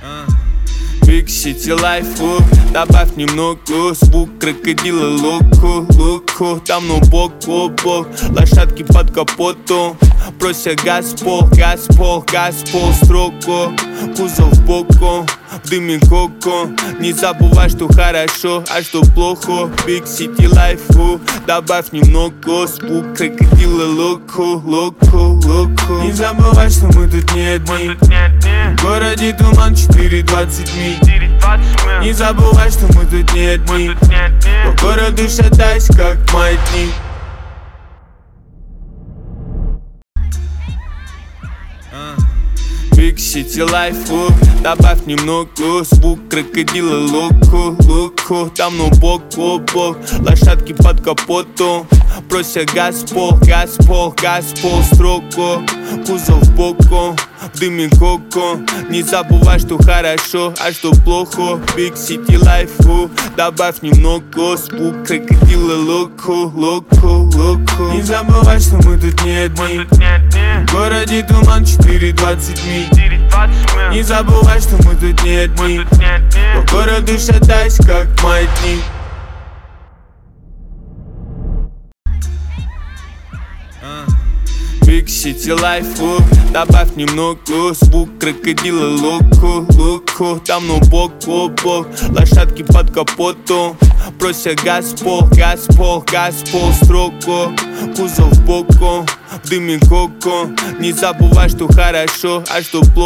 Big City Life, добавь немного звук крокодила луку. Там но бок, лошадки под капотом. Просят газ пол, строго. Кузов боком, в дыме коко. Не забывай, что хорошо, а что плохо. Big City Life, добавь немного звук крокодила луку. Не забывай, что мы тут не одни. В городе туман 4:20 миль. Не забывай, что мы тут не одни. По городу шатаюсь, как маятник. Big City Life, добавь немного звук крокодила луку. Там но бок, лошадки под капотом. Просят газ пол, строго. Кузов боком, в дыме коко. Не забывай, что хорошо, а что плохо. Big City Life, добавь немного звук крокодила луку. Не забывай, что мы тут не одни. В городе туман 4:20 миль. Не забывай, что мы тут не одни. По городу шатаюсь, как маятник. Big City Life, добавь немного звук крокодила луку. Там но бок, лошадки под капотом. Просят газ пол, строго. Кузов боком, в дыме коко. Не забывай, что хорошо, а что плохо.